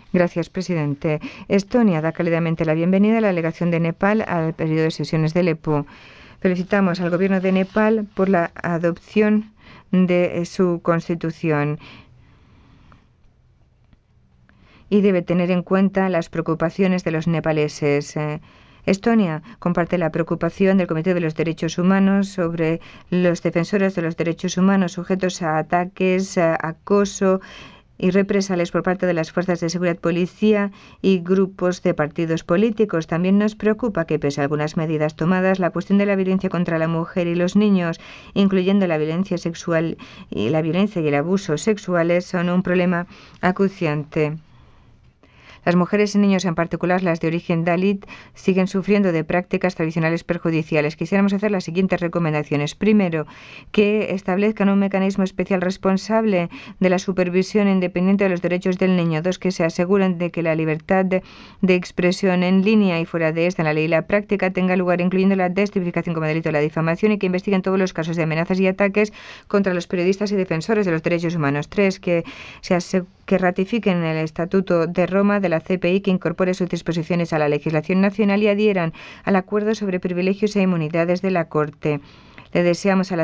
Gracias, presidente. Estonia da cálidamente la bienvenida a la delegación de Nepal al periodo de sesiones del EPU. Felicitamos al gobierno de Nepal por la adopción de su constitución y debe tener en cuenta las preocupaciones de los nepaleses. Estonia comparte la preocupación del Comité de los Derechos Humanos sobre los defensores de los derechos humanos sujetos a ataques, acoso y represalias por parte de las fuerzas de seguridad, policía y grupos de partidos políticos. También nos preocupa que, pese a algunas medidas tomadas, la cuestión de la violencia contra la mujer y los niños, incluyendo la violencia sexual y la violencia y el abuso sexuales, son un problema acuciante. Las mujeres y niños, en particular las de origen Dalit, siguen sufriendo de prácticas tradicionales perjudiciales. Quisiéramos hacer las siguientes recomendaciones. Primero, que establezcan un mecanismo especial responsable de la supervisión independiente de los derechos del niño. Dos, que se aseguren de que la libertad de expresión en línea y fuera de esta, en la ley y la práctica, tenga lugar, incluyendo la destipificación como delito de la difamación, y que investiguen todos los casos de amenazas y ataques contra los periodistas y defensores de los derechos humanos. Tres, que ratifiquen el Estatuto de Roma de la CPI, que incorpore sus disposiciones a la legislación nacional y adhieran al acuerdo sobre privilegios e inmunidades de la Corte. Le deseamos a la